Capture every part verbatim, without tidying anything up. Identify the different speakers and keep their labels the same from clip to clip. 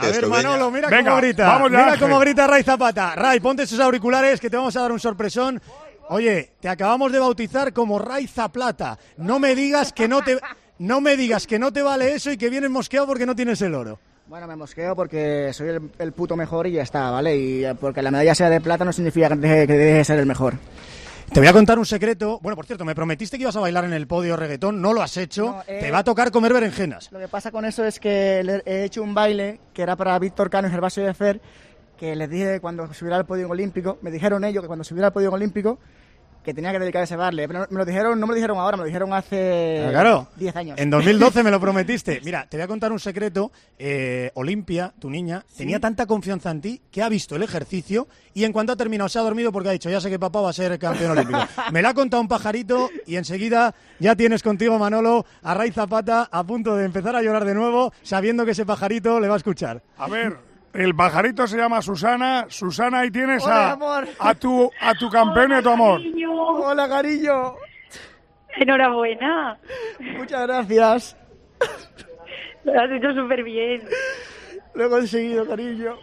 Speaker 1: A ver, Manolo, mira Venga, cómo grita.
Speaker 2: Vamos ya,
Speaker 1: mira
Speaker 2: Ángel.
Speaker 1: cómo grita Ray Zapata. Ray, ponte esos auriculares que te vamos a dar un sorpresón. Oye, te acabamos de bautizar como Ray Zaplata. No me digas que no te, no me digas que no te vale eso y que vienes mosqueado porque no tienes el oro.
Speaker 3: Bueno, me mosqueo porque soy el, el puto mejor y ya está, ¿vale? Y porque la medalla sea de plata no significa que deje, que deje de ser el mejor.
Speaker 1: Te voy a contar un secreto. Bueno, por cierto, me prometiste que ibas a bailar en el podio reggaetón, no lo has hecho. No, eh, te va a tocar comer berenjenas.
Speaker 3: Lo que pasa con eso es que le he hecho un baile que era para Víctor Cano y Gervasio de Fer, que les dije cuando subiera al podio olímpico, me dijeron ellos que cuando subiera al podio olímpico que tenía que dedicar ese baile. Pero me lo dijeron, no me lo dijeron ahora, me lo dijeron hace
Speaker 1: claro,
Speaker 3: diez años.
Speaker 1: En dos mil doce me lo prometiste. Mira, te voy a contar un secreto. Eh, Olimpia, tu niña, ¿sí? Tenía tanta confianza en ti que ha visto el ejercicio y en cuanto ha terminado se ha dormido porque ha dicho, ya sé que papá va a ser campeón olímpico. Me lo ha contado un pajarito y enseguida ya tienes contigo, Manolo, a Ray Zapata a punto de empezar a llorar de nuevo, sabiendo que ese pajarito le va a escuchar.
Speaker 2: A ver... El pajarito se llama Susana. Susana, ahí tienes
Speaker 3: Hola,
Speaker 2: a,
Speaker 3: amor.
Speaker 2: a tu a tu campeón y a tu amor.
Speaker 3: Cariño. Hola, cariño.
Speaker 4: Enhorabuena.
Speaker 3: Muchas gracias.
Speaker 4: Lo has hecho súper bien.
Speaker 3: Lo he conseguido, cariño.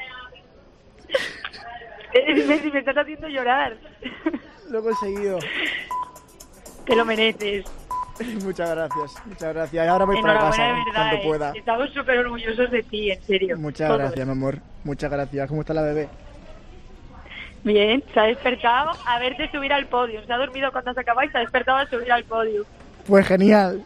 Speaker 4: Me, me estás haciendo llorar.
Speaker 3: Lo he conseguido.
Speaker 4: Te lo mereces.
Speaker 3: Muchas gracias, muchas gracias. Y ahora voy para casa,
Speaker 4: de verdad,
Speaker 3: cuando
Speaker 4: eh.
Speaker 3: pueda.
Speaker 4: Estamos súper orgullosos de ti, en serio.
Speaker 3: Muchas
Speaker 4: Todos.
Speaker 3: gracias, mi amor. Muchas gracias. ¿Cómo está la bebé?
Speaker 4: Bien, se ha despertado a verte subir al podio. Se ha dormido cuando se acabó y se ha despertado a subir al podio.
Speaker 3: Pues genial.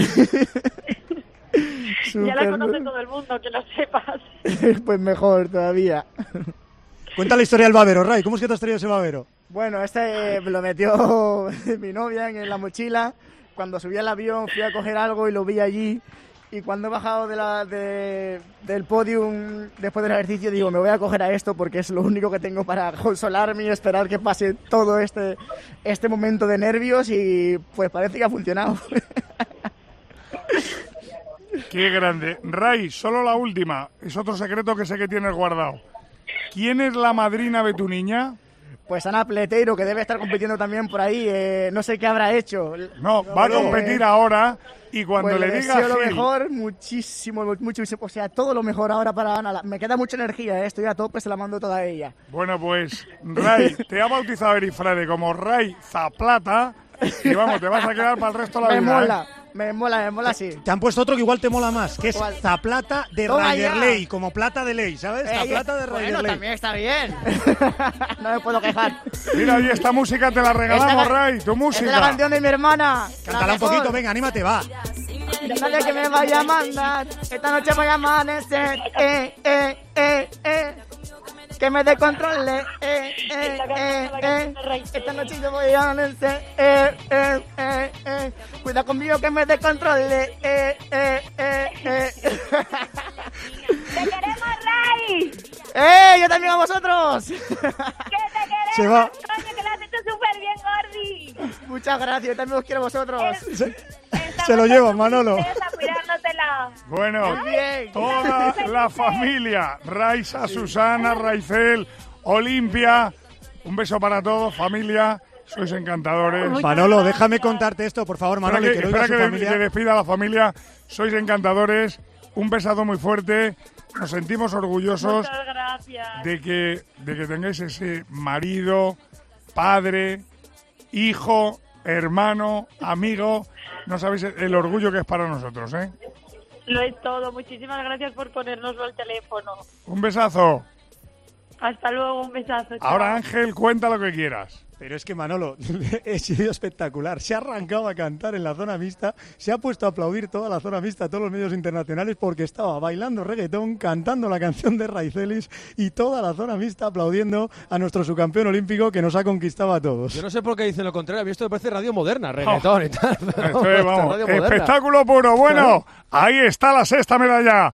Speaker 4: Ya la conoce todo el mundo, que lo sepas.
Speaker 3: Pues mejor todavía.
Speaker 1: Cuenta la historia del babero, Ray. ¿Cómo es que te has traído ese babero?
Speaker 3: Bueno, este me lo metió mi novia en la mochila. Cuando subí al avión fui a coger algo y lo vi allí. Y cuando he bajado de la, de, del podium después del ejercicio, digo, me voy a coger a esto porque es lo único que tengo para consolarme y esperar que pase todo este, este momento de nervios y pues parece que ha funcionado.
Speaker 2: Qué grande. Ray, solo la última. Es otro secreto que sé que tienes guardado. ¿Quién es la madrina de tu niña?
Speaker 3: Pues Ana Pleteiro, que debe estar compitiendo también por ahí. Eh, no sé qué habrá hecho.
Speaker 2: No, va a competir eh, ahora y cuando
Speaker 3: pues
Speaker 2: le,
Speaker 3: le
Speaker 2: diga
Speaker 3: deseo lo mejor, muchísimo, muchísimo. O sea, todo lo mejor ahora para Ana. Me queda mucha energía, eh, estoy a tope, se la mando toda a ella.
Speaker 2: Bueno, pues Ray, te ha bautizado Erifrade como Ray Zaplata y vamos, te vas a quedar para el resto de la
Speaker 3: me
Speaker 2: vida.
Speaker 3: Mola.
Speaker 2: ¿eh?
Speaker 3: Me mola, me mola, sí.
Speaker 1: Te han puesto otro que igual te mola más, que es
Speaker 3: ¿Cuál?
Speaker 1: Zaplata de Rayerley, como plata de ley, ¿sabes?
Speaker 3: Eh,
Speaker 1: Zaplata de Rayerley.
Speaker 3: Bueno, también está bien. No me puedo quejar.
Speaker 2: Mira, y esta música te la regalamos, esta, Ray, tu música.
Speaker 3: Es la canción de mi hermana.
Speaker 1: Cántala un poquito, venga, anímate, va.
Speaker 3: Nadie que me vaya a mandar. Esta noche voy a amanecer. Eh, eh, eh, eh. Que me descontrole, eh, eh, eh, eh. Esta noche yo voy a amanecer, eh, eh, eh, eh. Cuida conmigo que me descontrole, eh, eh, eh, eh.
Speaker 4: ¡Te queremos, Ray!
Speaker 3: ¡Eh! ¡Yo también a vosotros!
Speaker 4: ¡Que te queremos!
Speaker 1: Se va.
Speaker 4: Coño, que lo has hecho súper bien, Gordi.
Speaker 3: Muchas gracias, yo también os quiero a vosotros.
Speaker 1: Se, se lo llevo, Manolo.
Speaker 2: Bueno,
Speaker 3: bien.
Speaker 2: toda la familia, Raiza, Susana, Raicel, Olimpia, un beso para todos, familia, sois encantadores.
Speaker 1: Manolo, déjame contarte esto, por favor, Manolo.
Speaker 2: Espera que,
Speaker 1: que,
Speaker 2: espera que,
Speaker 1: familia.
Speaker 2: que despida a la familia, sois encantadores, un besazo muy fuerte, nos sentimos orgullosos de que, de que tengáis ese marido, padre, hijo, hermano, amigo, no sabéis el orgullo que es para nosotros, ¿eh?
Speaker 4: Lo es todo. Muchísimas gracias por ponérnoslo al teléfono.
Speaker 2: Un besazo.
Speaker 4: Hasta luego, un besazo. Chao.
Speaker 2: Ahora, Ángel, cuenta lo que quieras.
Speaker 1: Pero es que, Manolo, he sido espectacular. Se ha arrancado a cantar en la zona mixta, se ha puesto a aplaudir toda la zona mixta, todos los medios internacionales, porque estaba bailando reggaetón, cantando la canción de Raicelis y toda la zona mixta aplaudiendo a nuestro subcampeón olímpico que nos ha conquistado a todos.
Speaker 5: Yo no sé por qué dicen lo contrario. A mí esto me parece radio moderna, reggaetón oh. y tal.
Speaker 2: Esto es, vamos, espectáculo puro. Bueno, ahí está la sexta medalla